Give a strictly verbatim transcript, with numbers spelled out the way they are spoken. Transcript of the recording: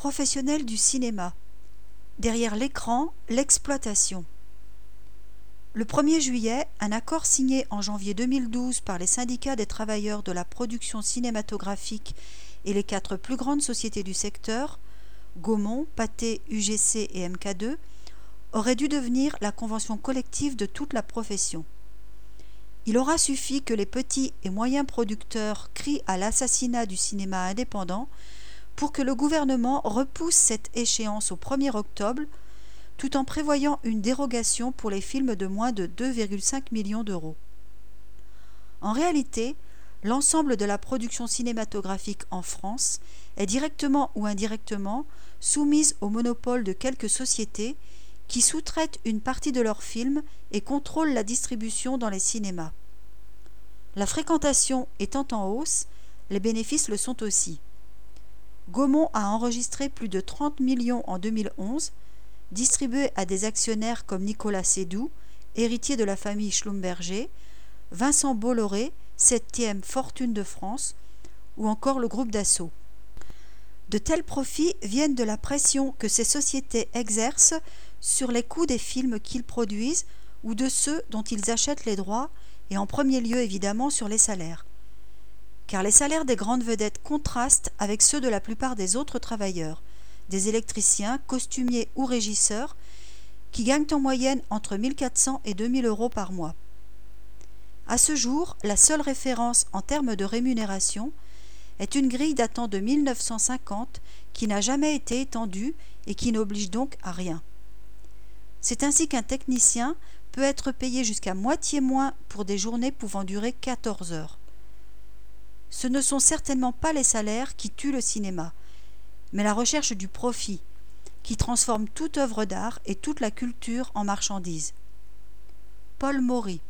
professionnels du cinéma. Derrière l'écran, l'exploitation. Le premier juillet, un accord signé en janvier deux mille douze par les syndicats des travailleurs de la production cinématographique et les quatre plus grandes sociétés du secteur, Gaumont, Pathé, U G C et M K deux, aurait dû devenir la convention collective de toute la profession. Il aura suffi que les petits et moyens producteurs crient à l'assassinat du cinéma indépendant pour que le gouvernement repousse cette échéance au premier octobre, tout en prévoyant une dérogation pour les films de moins de deux virgule cinq millions d'euros. En réalité, l'ensemble de la production cinématographique en France est directement ou indirectement soumise au monopole de quelques sociétés qui sous-traitent une partie de leurs films et contrôlent la distribution dans les cinémas. La fréquentation étant en hausse, les bénéfices le sont aussi. Gaumont a enregistré plus de trente millions en deux mille onze, distribués à des actionnaires comme Nicolas Seydoux, héritier de la famille Schlumberger, Vincent Bolloré, septième fortune de France, ou encore le groupe Dassault. De tels profits viennent de la pression que ces sociétés exercent sur les coûts des films qu'ils produisent ou de ceux dont ils achètent les droits, et en premier lieu évidemment sur les salaires. Car les salaires des grandes vedettes contrastent avec ceux de la plupart des autres travailleurs, des électriciens, costumiers ou régisseurs, qui gagnent en moyenne entre mille quatre cents et deux mille euros par mois. À ce jour, la seule référence en termes de rémunération est une grille datant de mille neuf cent cinquante qui n'a jamais été étendue et qui n'oblige donc à rien. C'est ainsi qu'un technicien peut être payé jusqu'à moitié moins pour des journées pouvant durer quatorze heures. Ce ne sont certainement pas les salaires qui tuent le cinéma, mais la recherche du profit, qui transforme toute œuvre d'art et toute la culture en marchandise. Paul Maury.